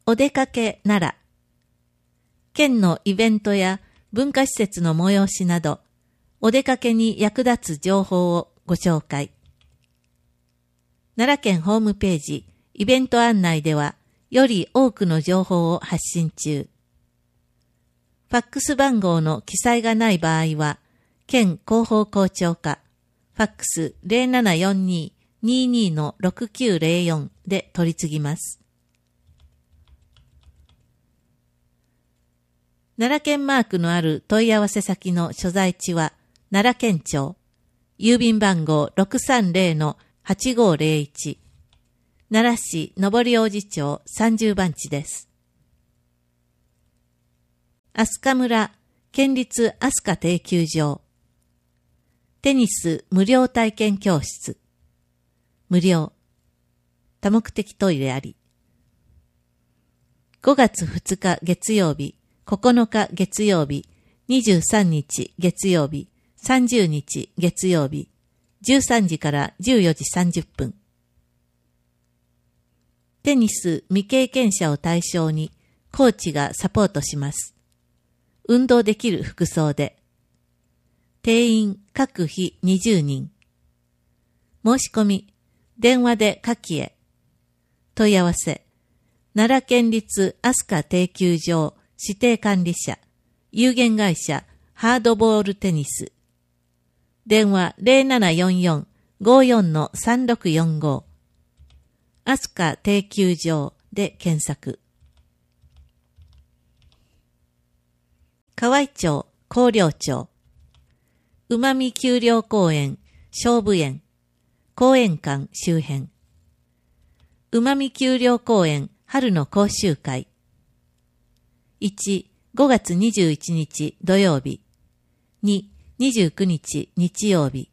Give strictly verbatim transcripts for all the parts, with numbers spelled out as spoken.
お出かけ奈良。県のイベントや文化施設の催しなど、お出かけに役立つ情報をご紹介。奈良県ホームページ、イベント案内では、より多くの情報を発信中。ファックス番号の記載がない場合は、県広報校長課、ファックス ゼロななよんに にーにー のろくきゅうゼロよん で取り次ぎます。奈良県マークのある問い合わせ先の所在地は、奈良県庁、郵便番号 ろくさんゼロのはちごゼロいち、奈良市上王子町さんじゅう番地です。飛鳥村県立飛鳥定休場、テニス無料体験教室、無料、多目的トイレあり。ごがつふつか月曜日、ここのか月曜日、にじゅうさんにち月曜日、さんじゅうにち月曜日、じゅうさんじからじゅうよじさんじゅっぷん。テニス未経験者を対象にコーチがサポートします。運動できる服装で。定員各日にじゅうにん。申し込み、電話で下記へ。問い合わせ、奈良県立飛鳥定休場指定管理者、有限会社ハードボールテニス。電話 ゼロななよんよん ごよん さんろくよんご。飛鳥定休場で検索。河合町、広陵町。うまみ丘陵公園、菖蒲園、公園館周辺。うまみ丘陵公園春の講習会。いち、ごがつにじゅういちにち土曜日。に、にじゅうくにち日曜日。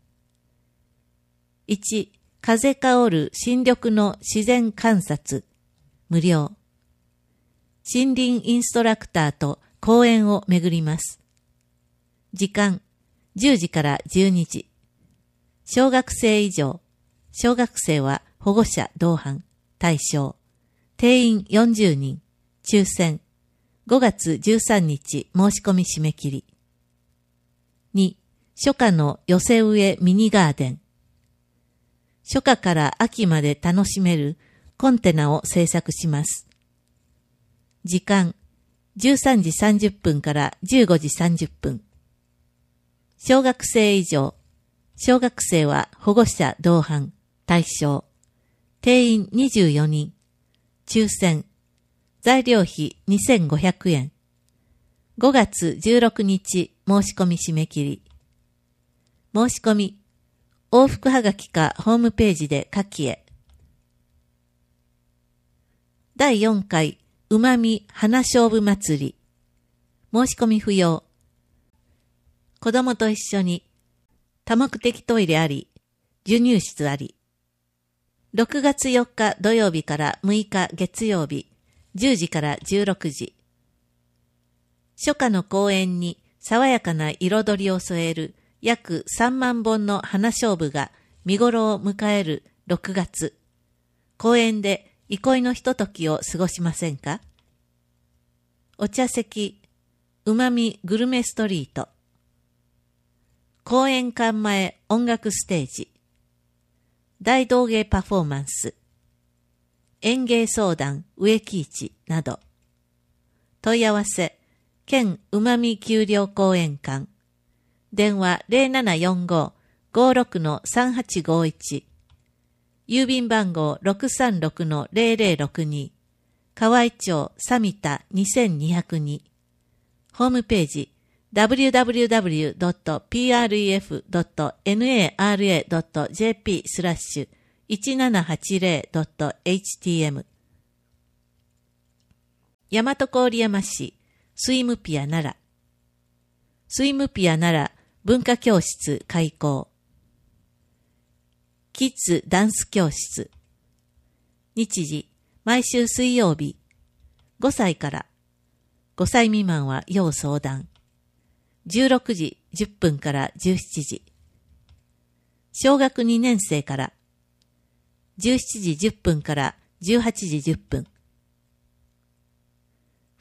いち、風香る新緑の自然観察。無料。森林インストラクターと公園を巡ります。時間、じゅうじからじゅうにじ。小学生以上。小学生は保護者同伴。対象。定員よんじゅうにん。抽選。ごがつじゅうさんにち申し込み締め切り。に、初夏の寄せ植えミニガーデン。初夏から秋まで楽しめるコンテナを制作します。時間、じゅうさんじさんじゅっぷんからじゅうごじさんじゅっぷん。小学生以上。小学生は保護者同伴。対象。定員にじゅうよにん。抽選。材料費にせんごひゃくえん。ごがつじゅうろくにち申し込み締め切り。申し込み。往復はがきかホームページで下記へ。だいよんかいうまみ花勝負祭り。申し込み不要。子供と一緒に多目的トイレあり、授乳室あり。ろくがつよっか土曜日からむいか月曜日、じゅうじからじゅうろくじ。初夏の公園に爽やかな彩りを添える約さんまんぼんの花菖蒲が見頃を迎えるろくがつ。公園で憩いのひとときを過ごしませんか？お茶席、うまみグルメストリート。公園館前音楽ステージ。大道芸パフォーマンス。園芸相談植木市など。問い合わせ、県うまみ丘陵公園館。電話 ゼロななよんご ごろく さんはちごいち。郵便番号 ろくさんろく ゼロゼロろくに。河合町三田にせんにひゃくに。ホームページ ダブリューダブリューダブリュードットピーアールイーエフドットナラドットジェーピー スラッシュいちななはちゼロドットエイチティーエム。大和郡山市スイムピア奈良。スイムピア奈良文化教室開講。キッズダンス教室。日時、毎週水曜日。ごさいから。ごさい未満は要相談。じゅうろくじじゅっぷんからじゅうしちじ。小学にねん生から。じゅうしちじじゅっぷんからじゅうはちじじゅっぷん。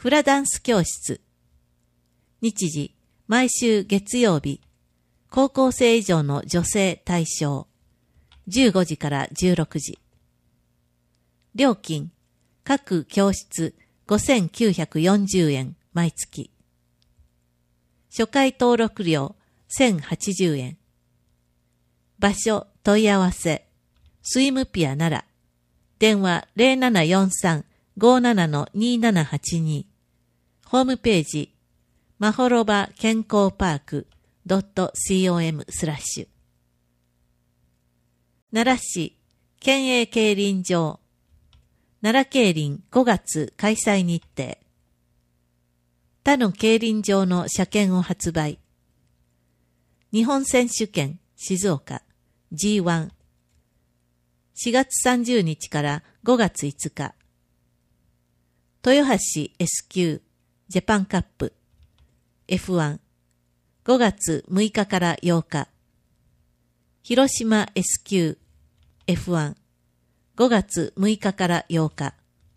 フラダンス教室。日時、毎週月曜日。高校生以上の女性対象。じゅうごじからじゅうろくじ。料金、各教室ごせんきゅうひゃくよんじゅうえん毎月。初回登録料せんはちじゅうえん。場所問い合わせ、スイムピア奈良。電話 ゼロななよんさん ごーなな にーななはちに。ホームページ、まほろば健康パーク .com スラッシュ。奈良市県営競輪場。奈良競輪ごがつ開催日程。他の競輪場の車券を発売。日本選手権静岡 ジーワン。しがつさんじゅうにちからごがついつか。豊橋 エスきゅう ジャパンカップ エフワン。ごがつむいかからようか。広島 エスきゅう エフワン。ごがつむいかからようか。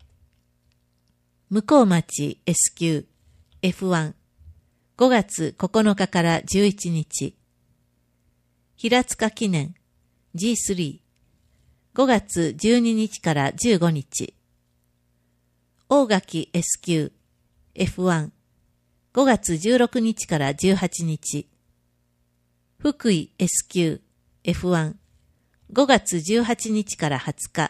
向町 エスきゅう エフワン。ごがつここのかからじゅういちにち。平塚記念 ジースリー。ごがつじゅうににちからじゅうごにち。大垣 エスきゅう エフワン。ごがつじゅうろくにちからじゅうはちにち。福井 エスきゅう エフワン。ごがつじゅうはちにちからはつか。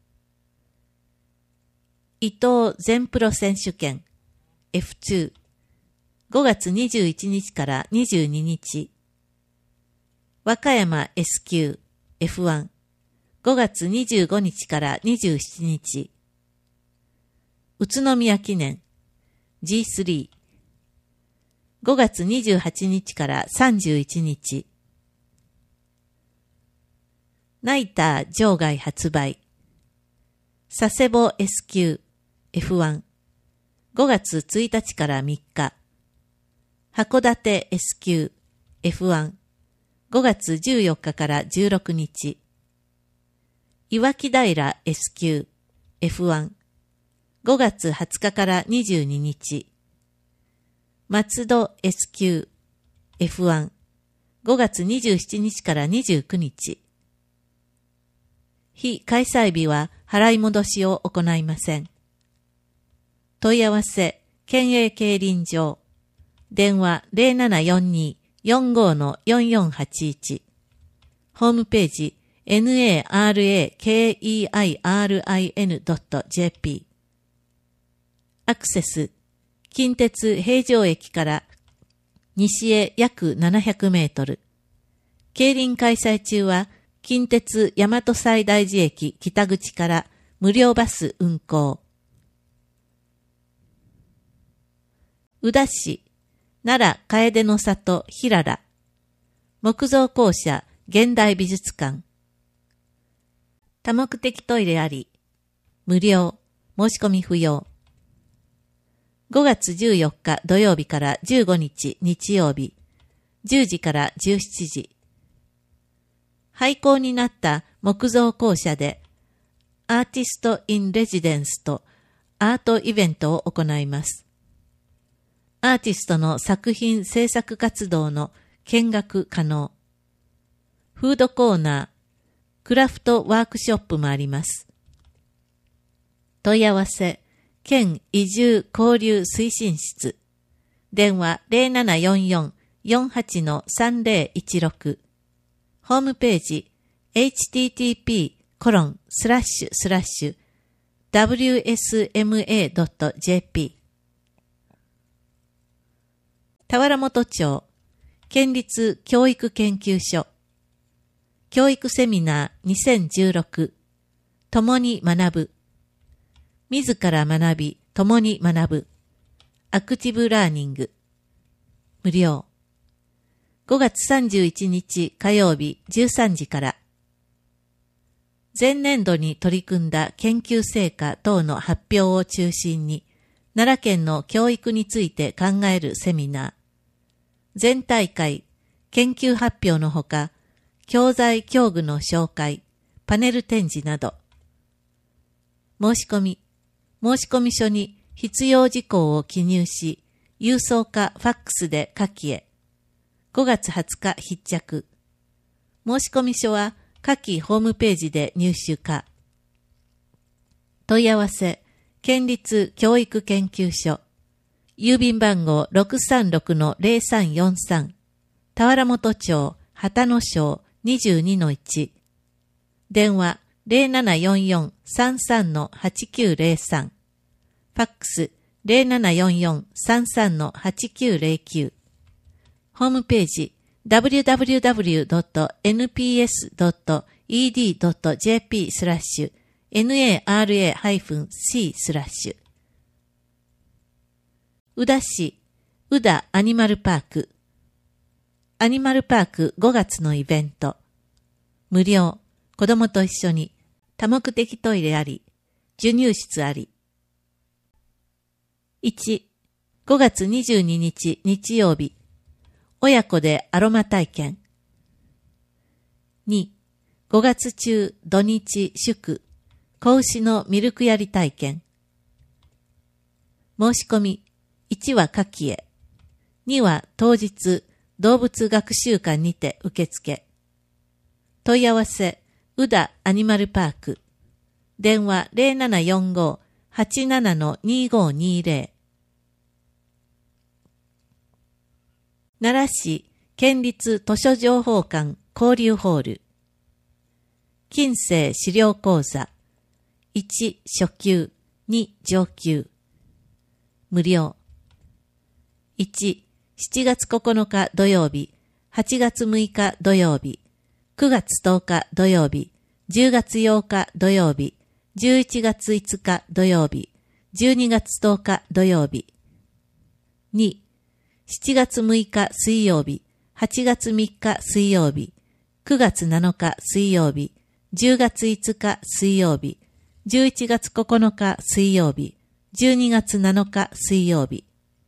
伊東全プロ選手権 エフツー。ごがつにじゅういちにちからにじゅうににち。和歌山 エスきゅう エフワン。ごがつにじゅうごにちからにじゅうしちにち。宇都宮記念 ジースリー。ごがつにじゅうはちにちからさんじゅういちにち。ナイター場外発売。佐世保 エスきゅう エフワン。ごがつついたちからみっか。函館 エスきゅう エフワン。ごがつじゅうよっかからじゅうろくにち。岩木平 エスきゅう エフワン。ごがつはつかからにじゅうににち。松戸 エスきゅう エフワン。ごがつにじゅうしちにちからにじゅうくにち。非開催日は払い戻しを行いません。問い合わせ、県営競輪場。電話 ゼロななよんに よんご よんよんはちいち。ホームページ ナラケイアールアイエヌドットジェーピー。アクセス、近鉄平城駅から西へ約ななひゃくメートル。競輪開催中は近鉄大和西大寺駅北口から無料バス運行。宇陀市、奈良楓の里平良。木造校舎現代美術館。多目的トイレあり。無料。申し込み不要。ごがつじゅうよっか土曜日からじゅうごにち日曜日。じゅうじからじゅうしちじ。廃校になった木造校舎でアーティスト・イン・レジデンスとアートイベントを行います。アーティストの作品制作活動の見学可能。フードコーナー、クラフトワークショップもあります。問い合わせ、県移住交流推進室。電話 ゼロななよんよん よんはち さんぜろいちろく。ホームページ エイチティーティーピーコロンスラッシュスラッシュダブリューエスエムエードットジェーピー。田原本町県立教育研究所教育セミナーにせんじゅうろく共に学ぶ自ら学び共に学ぶアクティブラーニング無料ごがつさんじゅういちにち火曜日じゅうさんじから前年度に取り組んだ研究成果等の発表を中心に奈良県の教育について考えるセミナー全大会研究発表のほか教材教具の紹介パネル展示など申し込み申し込み書に必要事項を記入し、郵送かファックスで下記へ。ごがつはつか必着。申込書は下記ホームページで入手可。問い合わせ、県立教育研究所。郵便番号 ろくさんろくのゼロさんよんさん。田原本町、旗野町 にじゅうにのいち。電話 ゼロななよんよんさんさんのはちきゅうゼロさん。ファックス ゼロななよんよんさんさんのはちきゅうゼロきゅう。ホームページ ダブリューダブリューダブリュードットエヌピーエスドットイーディードットジェーピー スラッシュ ナラ C スラッシュ。宇田市、宇田アニマルパーク。アニマルパークごがつのイベント。無料、子供と一緒に多目的トイレあり、授乳室あり。いち、ごがつにじゅうににち日曜日、親子でアロマ体験。に、ごがつ中土日祝、子牛のミルクやり体験。申し込み、いちは下記へ。には当日、動物学習館にて受付。問い合わせ、宇田アニマルパーク。電話 ゼロななよんご はちななのにごにゼロ。奈良市県立図書情報館交流ホール。近世資料講座。いち初級、に上級。無料。いち、しちがつここのか土曜日、はちがつむいか土曜日、くがつとおか土曜日、じゅうがつようか土曜日、じゅういちがついつか土曜日、じゅうにがつとおか土曜日。に、しちがつむいか水曜日、はちがつみっか水曜日、くがつなのか水曜日、じゅうがついつか水曜日、じゅういちがつここのか水曜日、じゅうにがつなのか水曜日。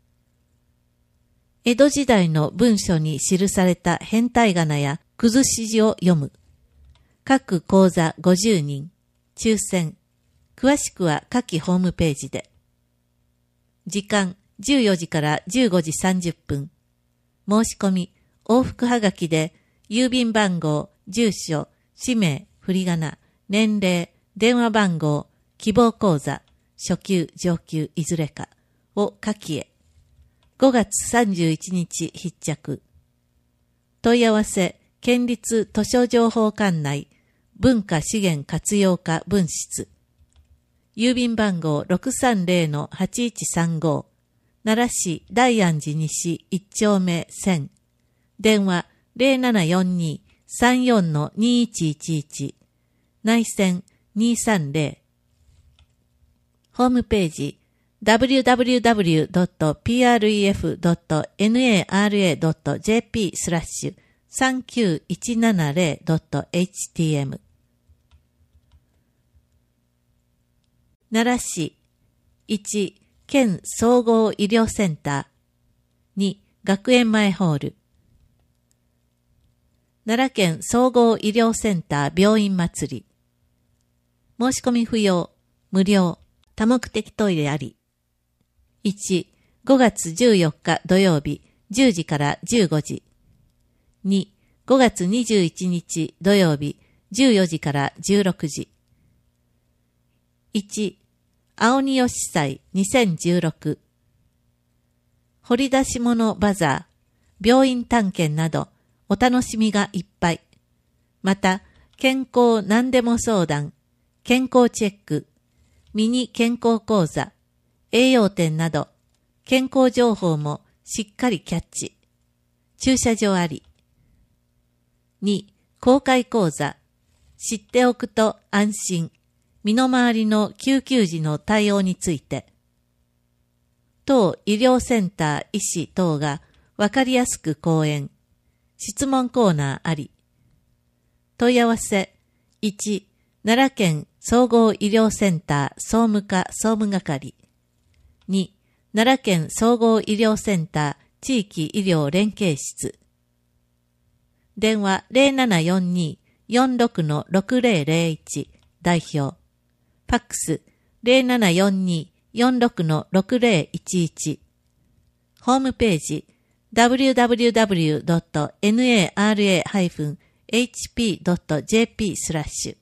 江戸時代の文書に記された変体仮名や崩し字を読む。各講座ごじゅうにん。抽選。詳しくは下記ホームページで。時間じゅうよじからじゅうごじさんじゅっぷん。申し込み、往復はがきで、郵便番号、住所、氏名、振り仮名、年齢、電話番号、希望講座、初級、上級、いずれかを下記へ。ごがつさんじゅういちにち必着。問い合わせ、県立図書情報館内、文化資源活用課分室。郵便番号 ろくさんゼロのはちいちさんご。奈良市大安寺西いっちょうめせん。電話 ゼロななよんに さんよんのにいちいちいち。内線にさんゼロ。ホームページダブリューダブリューダブリュードットピーアールイーエフドットナラドットジェーピー スラッシュさんきゅういちななゼロドットエイチティーエム。 奈良市いち県総合医療センター。に学園前ホール。奈良県総合医療センター病院祭り。申し込み不要、無料、多目的トイレあり。いち、ごがつじゅうよっか土曜日じゅうじからじゅうごじ。に、ごがつにじゅういちにち土曜日じゅうよじからじゅうろくじ。いち、青鬼吉祭にせんじゅうろく。掘り出し物バザー、病院探検などお楽しみがいっぱい。また、健康何でも相談、健康チェック、ミニ健康講座、栄養点など、健康情報もしっかりキャッチ。駐車場あり。に、公開講座。知っておくと安心。身の回りの救急時の対応について。当医療センター医師等がわかりやすく講演。質問コーナーあり。問い合わせ。いち、奈良県総合医療センター総務課総務係。に、奈良県総合医療センター地域医療連携室。電話 ゼロななよんに よんろくのろくゼロゼロいち 代表。ファックス ゼロななよんによんろくのろくぜろいちいち。ホームページ ダブリューダブリューダブリュードットナラエーエイチピードットジェーピー スラッシュ。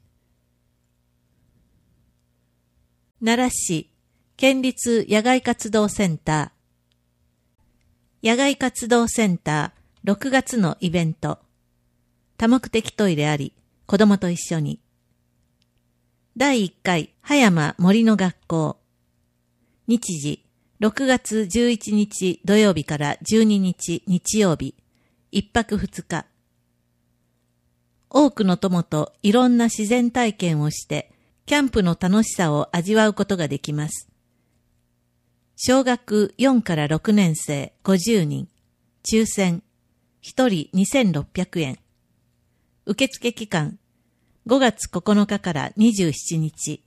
奈良市県立野外活動センター。野外活動センターろくがつのイベント。多目的トイレあり、子供と一緒に。だいいっかい葉山森の学校。日時ろくがつじゅういちにち土曜日からじゅうににち日曜日。一泊二日。多くの友といろんな自然体験をして、キャンプの楽しさを味わうことができます。小学よんからろくねんせいごじゅうにん。抽選。ひとりにせんろっぴゃくえん。受付期間。ごがつここのかからにじゅうしちにち。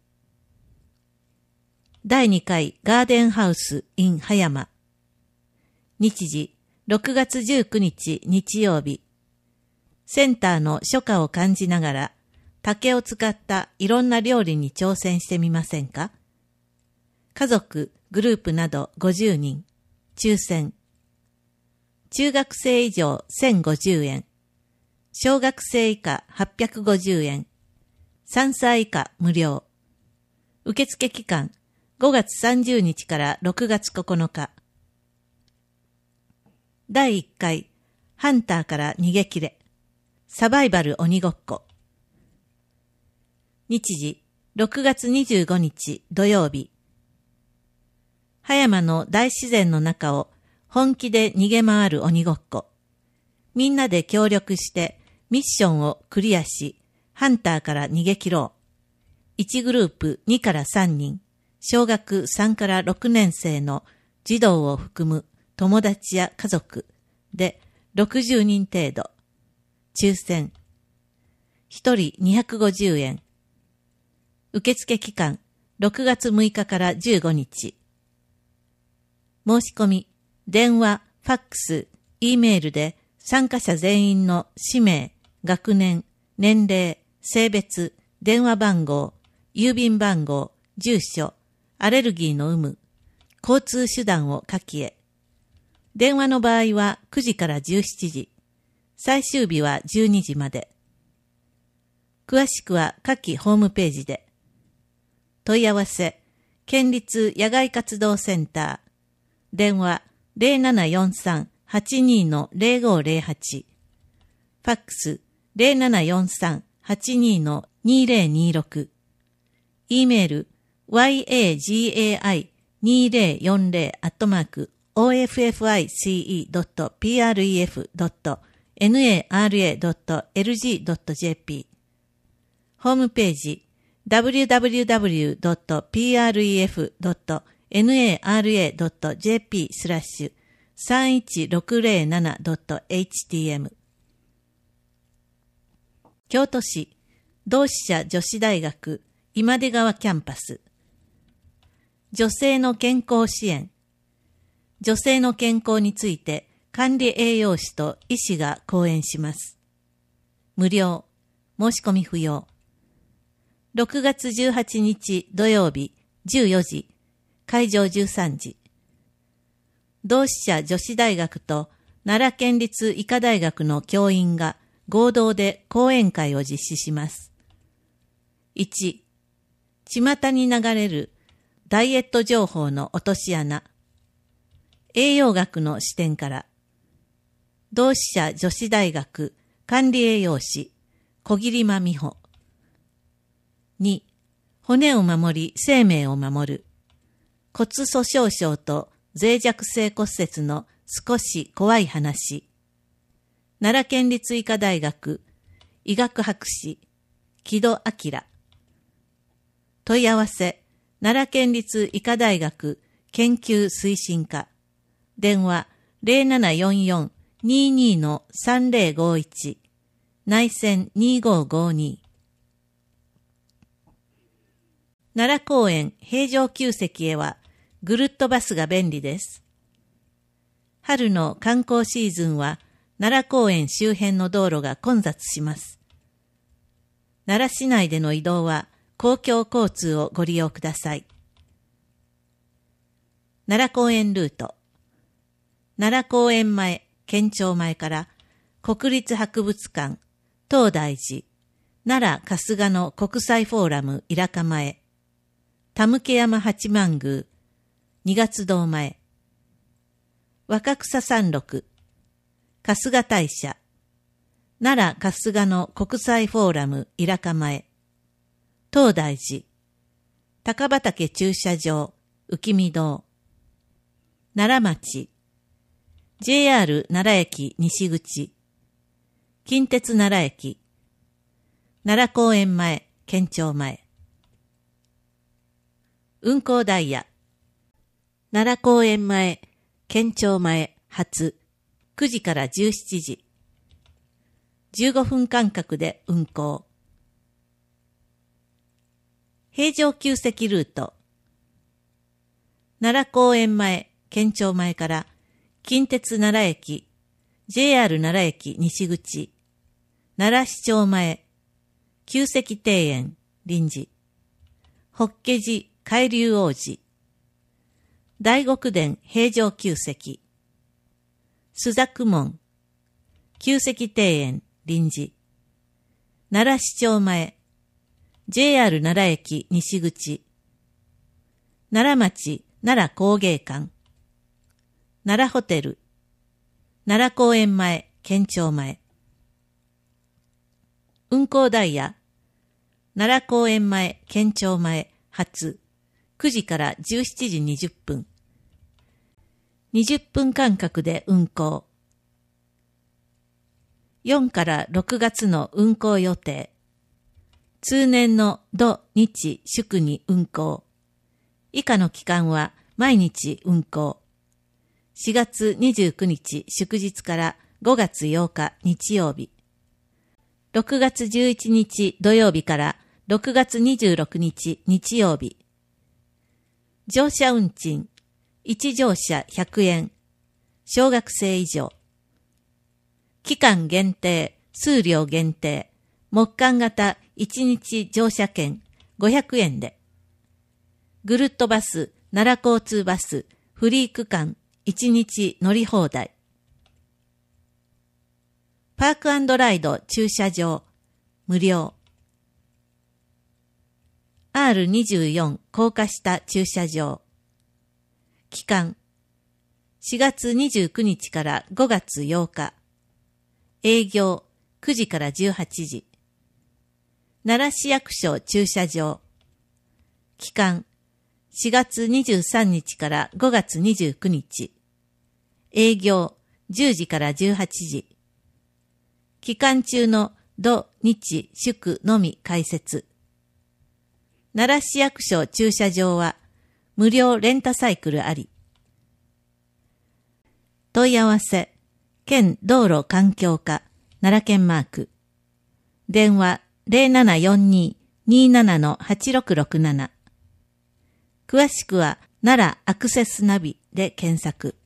だいにかいガーデンハウス in 葉山。日時ろくがつじゅうくにち日曜日。センターの初夏を感じながら竹を使ったいろんな料理に挑戦してみませんか？家族、グループなどごじゅうにん。抽選。中学生以上せんごじゅうえん。小学生以下はっぴゃくごじゅうえん。さんさい以下無料。受付期間ごがつさんじゅうにちからろくがつここのか。だいいっかいハンターから逃げ切れ。サバイバル鬼ごっこ。日時ろくがつにじゅうごにち土曜日。葉山の大自然の中を本気で逃げ回る鬼ごっこ。みんなで協力してミッションをクリアし、ハンターから逃げ切ろう。いちグループにからさんにん、小学さんからろくねんせいの児童を含む友達や家族でろくじゅうにん程度。抽選。ひとりにひゃくごじゅうえん。受付期間ろくがつむいかからじゅうごにち。申し込み、電話、ファックス、Eメールで参加者全員の氏名、学年、年齢、性別、電話番号、郵便番号、住所、アレルギーの有無、交通手段を書きへ。電話の場合はくじからじゅうしちじ、最終日はじゅうにじまで。詳しくは下記ホームページで。問い合わせ、県立野外活動センター。電話 ゼロななよんさん はちに の ゼロごゼロはち。ファックス ゼロななよんさん はちに の にゼロにろく。E メール ワイエージーエーアイにゼロよんゼロ アットマーク オーエフエフアイシーイードットピーアールイーエフドットナラドットエルジードットジェーピー。ホームページ ダブリューダブリューダブリュードットピーアールイーエフドットナラドットジェーピー スラッシュさんいちろくゼロななドットエイチティーエム。京都市同志社女子大学今出川キャンパス。女性の健康支援。女性の健康について管理栄養士と医師が講演します。無料。申し込み不要。ろくがつじゅうはちにち土曜日じゅうよじ、会場じゅうさんじ。同志社女子大学と奈良県立医科大学の教員が合同で講演会を実施します。いち、巷に流れるダイエット情報の落とし穴。栄養学の視点から。同志社女子大学管理栄養士小桐間美穂。に、骨を守り生命を守る。骨粗鬆症と脆弱性骨折の少し怖い話。奈良県立医科大学医学博士木戸明。問い合わせ、奈良県立医科大学研究推進課。電話 ゼロななよんよん にに の さんゼロごいち。内線にごごに。奈良公園平城宮跡へはぐるっとバスが便利です。春の観光シーズンは奈良公園周辺の道路が混雑します。奈良市内での移動は公共交通をご利用ください。 奈良公園ルート。奈良公園前、県庁前から国立博物館、東大寺、奈良春日野国際フォーラムイラカ前、田向山八幡宮、二月堂前、若草山麓、春日大社、奈良春日野国際フォーラムイラカ前、東大寺、高畑駐車場、浮見堂、奈良町、ジェイアール 奈良駅西口、近鉄奈良駅、奈良公園前、県庁前。運行ダイヤ。奈良公園前、県庁前、発、くじからじゅうしちじ。じゅうごふん間隔で運行。平常急席ルート。奈良公園前、県庁前から近鉄奈良駅、ジェイアール 奈良駅西口、奈良市庁前、旧石庭園、臨時、法華寺、海龍王寺、大極殿平常旧石、朱雀門、旧石庭園、臨時、奈良市庁前、ジェイアール 奈良駅西口、奈良町奈良工芸館、奈良ホテル、奈良公園前、県庁前。運行ダイヤ、奈良公園前、県庁前、発、くじからじゅうしちじにじゅっぷん。にじゅっぷん間隔で運行。よんからろくがつの運行予定。通年の土日祝に運行。以下の期間は毎日運行。しがつにじゅうくにち祝日からごがつようか日曜日。ろくがつじゅういちにち土曜日からろくがつにじゅうろくにち日曜日。乗車運賃、いち乗車ひゃくえん。小学生以上。期間限定、数量限定。木間型いちにち乗車券ごひゃくえんで。ぐるっとバス、奈良交通バス、フリー区間いちにち乗り放題。パーク&ライド駐車場、無料。アールにじゅうよん 高架下駐車場。期間、しがつにじゅうくにちからごがつようか。営業、くじからじゅうはちじ。奈良市役所駐車場。期間、しがつにじゅうさんにちからごがつにじゅうくにち。営業、じゅうじからじゅうはちじ。期間中の土日祝のみ開設。奈良市役所駐車場は無料レンタサイクルあり。問い合わせ、県道路環境課、奈良県マーク。電話 ゼロななよんに にーなな はちろくろくなな。詳しくは奈良アクセスナビで検索。